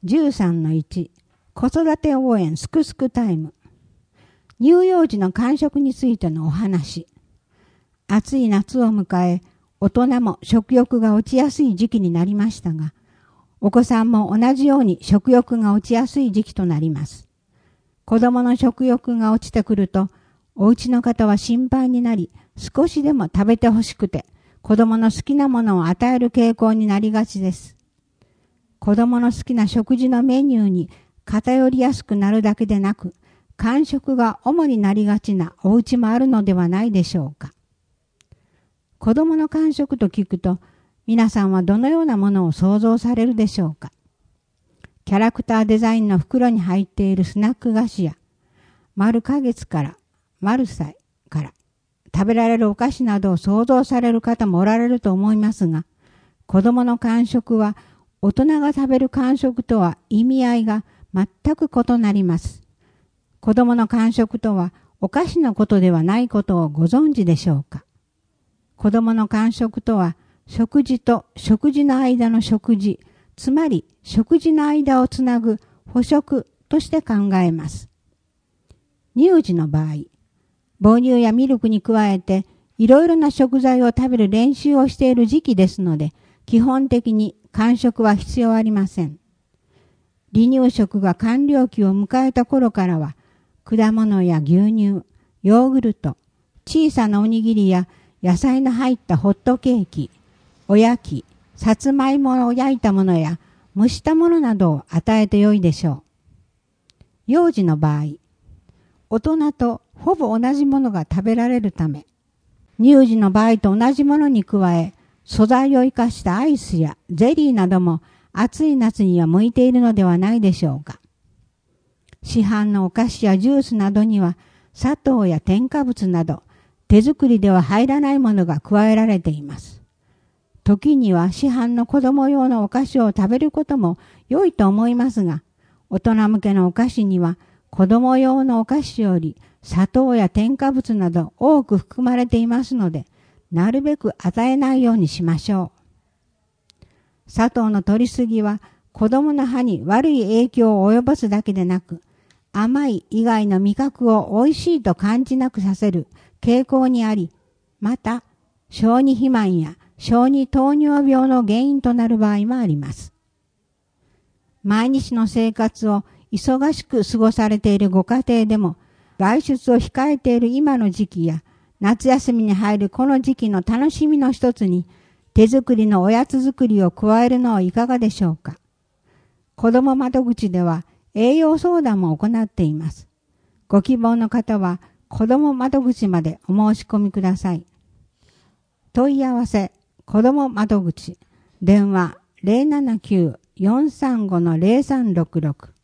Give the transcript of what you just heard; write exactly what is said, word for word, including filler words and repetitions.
じゅうさんのいち、子育て応援すくすくタイム。乳幼児の間食についてのお話。暑い夏を迎え、大人も食欲が落ちやすい時期になりましたが、お子さんも同じように食欲が落ちやすい時期となります。子供の食欲が落ちてくると、お家の方は心配になり、少しでも食べてほしくて、子供の好きなものを与える傾向になりがちです。子供の好きな食事のメニューに偏りやすくなるだけでなく、間食が主になりがちなお家もあるのではないでしょうか。子供の間食と聞くと、皆さんはどのようなものを想像されるでしょうか。キャラクターデザインの袋に入っているスナック菓子や、丸花月から丸歳から食べられるお菓子などを想像される方もおられると思いますが、子供の間食は大人が食べる間食とは意味合いが全く異なります。子供の間食とはお菓子のことではないことをご存知でしょうか。子供の間食とは食事と食事の間の食事、つまり食事の間をつなぐ補食として考えます。乳児の場合、母乳やミルクに加えていろいろな食材を食べる練習をしている時期ですので、基本的に間食は必要ありません。離乳食が完了期を迎えた頃からは、果物や牛乳、ヨーグルト、小さなおにぎりや野菜の入ったホットケーキ、おやき、さつまいもを焼いたものや蒸したものなどを与えてよいでしょう。幼児の場合、大人とほぼ同じものが食べられるため、乳児の場合と同じものに加え、素材を生かしたアイスやゼリーなども暑い夏には向いているのではないでしょうか。市販のお菓子やジュースなどには砂糖や添加物など手作りでは入らないものが加えられています。時には市販の子供用のお菓子を食べることも良いと思いますが、大人向けのお菓子には子供用のお菓子より砂糖や添加物など多く含まれていますので、なるべく与えないようにしましょう。砂糖の摂りすぎは子供の歯に悪い影響を及ぼすだけでなく、甘い以外の味覚を美味しいと感じなくさせる傾向にあり、また小児肥満や小児糖尿病の原因となる場合もあります。毎日の生活を忙しく過ごされているご家庭でも、外出を控えている今の時期や夏休みに入るこの時期の楽しみの一つに手作りのおやつ作りを加えるのはいかがでしょうか。子ども窓口では栄養相談も行っています。ご希望の方は子ども窓口までお申し込みください。問い合わせ子ども窓口電話 ゼロななきゅう よんさんご ゼロさんろくろく